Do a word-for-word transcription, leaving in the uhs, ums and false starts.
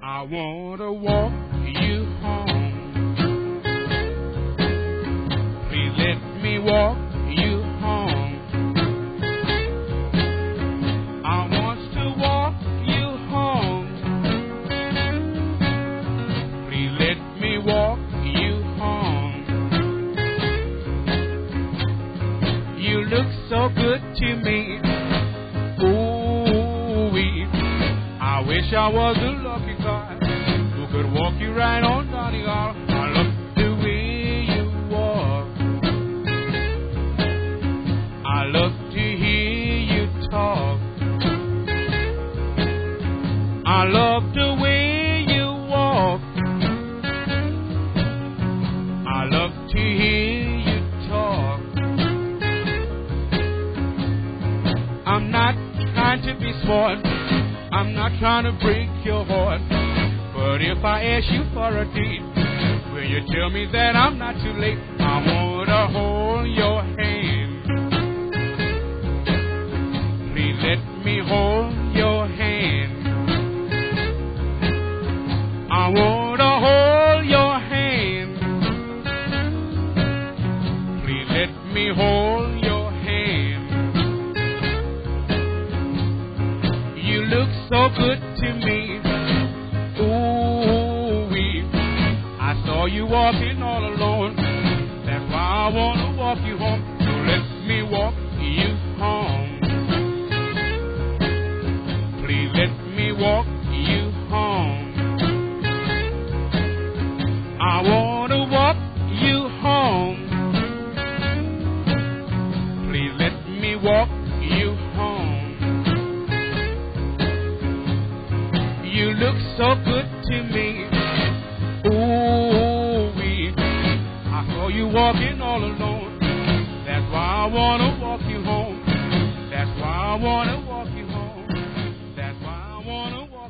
I want to walk you home. Please let me walk you home. I want to walk you home. Please let me walk you home. You look so good to me. Ooh-wee. I wish I was a lucky guy who could walk you right on down the aisle. I love the way you walk. I love to hear you talk. I love the way you walk. I love to hear you talk. I'm not trying to be smart. I'm not trying to break your heart. But if I ask you for a date, will you tell me that I'm not too late? I want to hold your hand. Please let me hold your hand. I want to hold your hand. Please let me hold your hand. You look so good to me. Ooh-wee. I saw you walking all alone. That's why I want to walk you home. So let me walk you home. Please let me walk you home. I want to walk you home. Please let me walk you home. You look so good to me. Ooh-wee. I saw you walking all alone. That's why I want to walk you home. That's why I want to walk you home. That's why I want to walk